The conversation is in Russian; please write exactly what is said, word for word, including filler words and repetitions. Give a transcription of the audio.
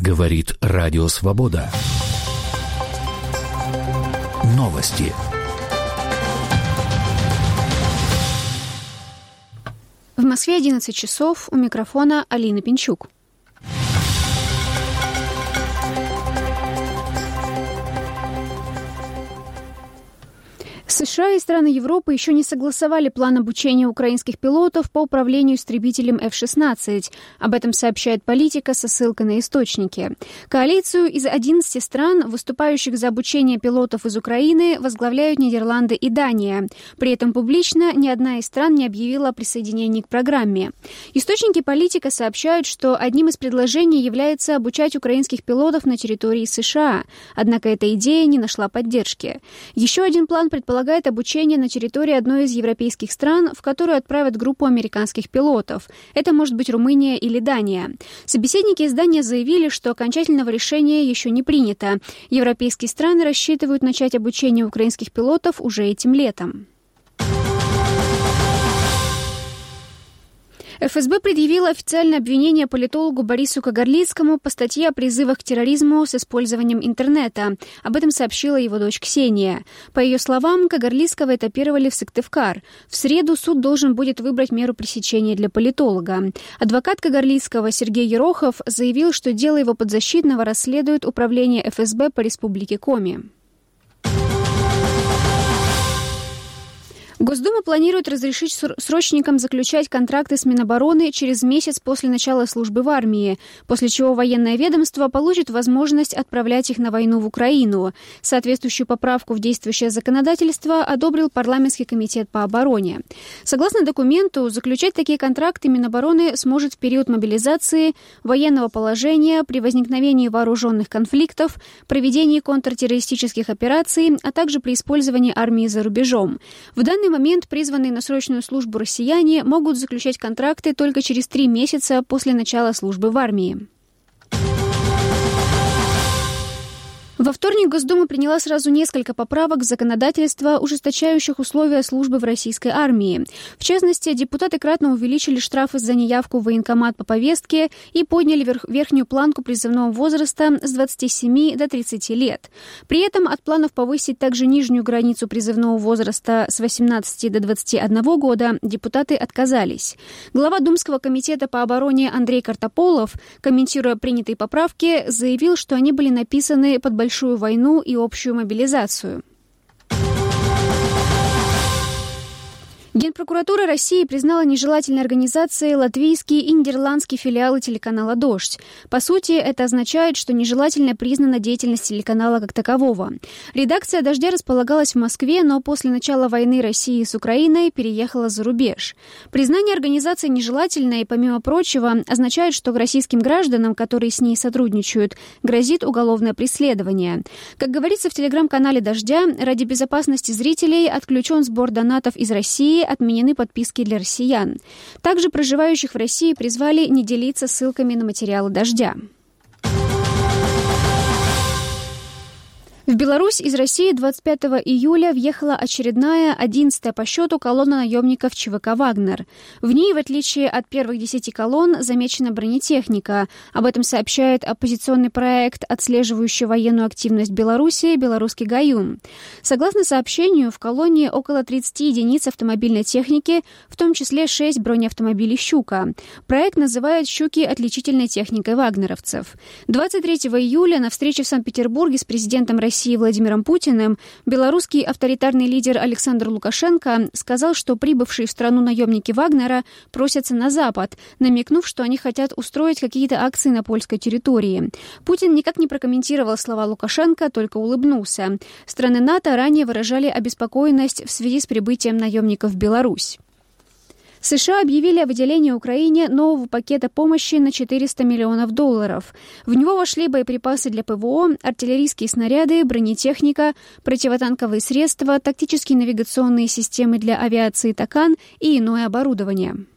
Говорит Радио Свобода. Новости. В Москве одиннадцать часов. У микрофона Алина Пинчук. США и страны Европы еще не согласовали план обучения украинских пилотов по управлению истребителем эф шестнадцать. Об этом сообщает Политика со ссылкой на источники. Коалицию из одиннадцати стран, выступающих за обучение пилотов из Украины, возглавляют Нидерланды и Дания. При этом публично ни одна из стран не объявила о присоединении к программе. Источники Политика сообщают, что одним из предложений является обучать украинских пилотов на территории США. Однако эта идея не нашла поддержки. Еще один план предполагает обучение на территории одной из европейских стран, в которую отправят группу американских пилотов. Это может быть Румыния или Дания. Собеседники издания заявили, что окончательного решения еще не принято. Европейские страны рассчитывают начать обучение украинских пилотов уже этим летом. эф эс бэ предъявила официальное обвинение политологу Борису Кагарлицкому по статье о призывах к терроризму с использованием интернета. Об этом сообщила его дочь Ксения. По ее словам, Кагарлицкого этапировали в Сыктывкар. В среду суд должен будет выбрать меру пресечения для политолога. Адвокат Кагарлицкого Сергей Ерохов заявил, что дело его подзащитного расследует управление эф эс бэ по Республике Коми. Госдума планирует разрешить срочникам заключать контракты с Минобороны через месяц после начала службы в армии, после чего военное ведомство получит возможность отправлять их на войну в Украину. Соответствующую поправку в действующее законодательство одобрил парламентский комитет по обороне. Согласно документу, заключать такие контракты Минобороны сможет в период мобилизации, военного положения, при возникновении вооруженных конфликтов, проведении контртеррористических операций, а также при использовании армии за рубежом. В данный момент призванные на срочную службу россияне могут заключать контракты только через три месяца после начала службы в армии. Во вторник Госдума приняла сразу несколько поправок в законодательство, ужесточающих условия службы в российской армии. В частности, депутаты кратно увеличили штрафы за неявку в военкомат по повестке и подняли верх, верхнюю планку призывного возраста с двадцати семи до тридцати лет. При этом от планов повысить также нижнюю границу призывного возраста с восемнадцати до двадцати одного года депутаты отказались. Глава Думского комитета по обороне Андрей Картополов, комментируя принятые поправки, заявил, что они были написаны под большую большую войну и общую мобилизацию. Генпрокуратура России признала нежелательной организацией латвийские и нидерландские филиалы телеканала «Дождь». По сути, это означает, что нежелательной признана деятельность телеканала как такового. Редакция «Дождя» располагалась в Москве, но после начала войны России с Украиной переехала за рубеж. Признание организации нежелательной, помимо прочего, означает, что российским гражданам, которые с ней сотрудничают, грозит уголовное преследование. Как говорится в телеграм-канале «Дождя», ради безопасности зрителей отключен сбор донатов из России, отменены подписки для россиян. Также проживающих в России призвали не делиться ссылками на материалы «Дождя». В Беларусь из России двадцать пятого июля въехала очередная, одиннадцатая по счету колонна наемников ЧВК «Вагнер». В ней, в отличие от первых десяти колонн, замечена бронетехника. Об этом сообщает оппозиционный проект, отслеживающий военную активность Беларуси «Белорусский Гаюн». Согласно сообщению, в колонне около тридцати единиц автомобильной техники, в том числе шесть бронеавтомобилей «Щука». Проект называет «Щуки» отличительной техникой вагнеровцев. двадцать третьего июля на встрече в Санкт-Петербурге с президентом России России Владимиром Путиным, белорусский авторитарный лидер Александр Лукашенко сказал, что прибывшие в страну наемники Вагнера просятся на Запад, намекнув, что они хотят устроить какие-то акции на польской территории. Путин никак не прокомментировал слова Лукашенко, только улыбнулся. Страны НАТО ранее выражали обеспокоенность в связи с прибытием наемников в Беларусь. США объявили о выделении Украине нового пакета помощи на четыреста миллионов долларов. В него вошли боеприпасы для ПВО, артиллерийские снаряды, бронетехника, противотанковые средства, тактические навигационные системы для авиации «Такан» и иное оборудование.